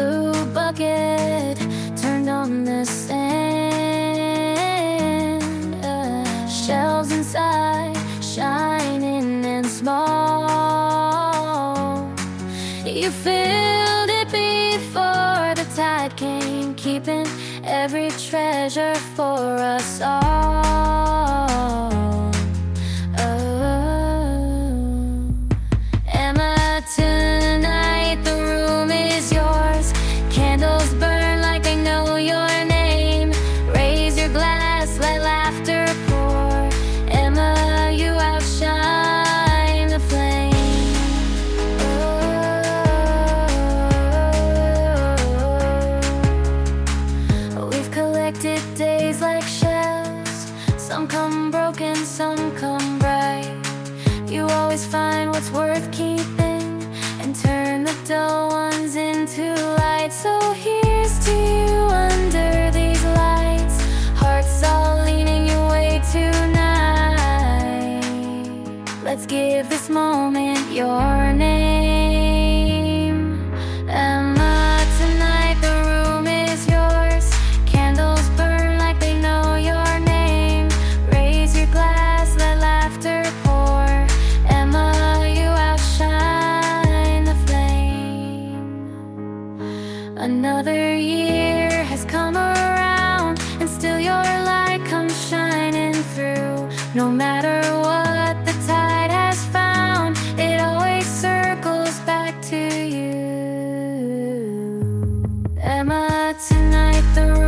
blue bucket turned on the sand. Shells inside, shining and small. You filled it before the tide came, keeping every treasure for us all. Emma, tonight the room is yours. Candles burn like they know your name. Raise your glass, let laughter pour. Emma, you outshine the flame. We've collected days like shells. Some come broken, some come bright. You always find what's worth keeping and turn the dull ones into light. So here's to you under these lights, hearts all leaning your way tonight. Let's give this moment your name. Emma, tonight the room is yours. Candles burn like they know your name. Raise your glass, let laughter pour. Emma, you outshine the flame. Another year has come around, and still your light comes shining through. No matter what the tide has found, it always circles back to you. Emma, tonight the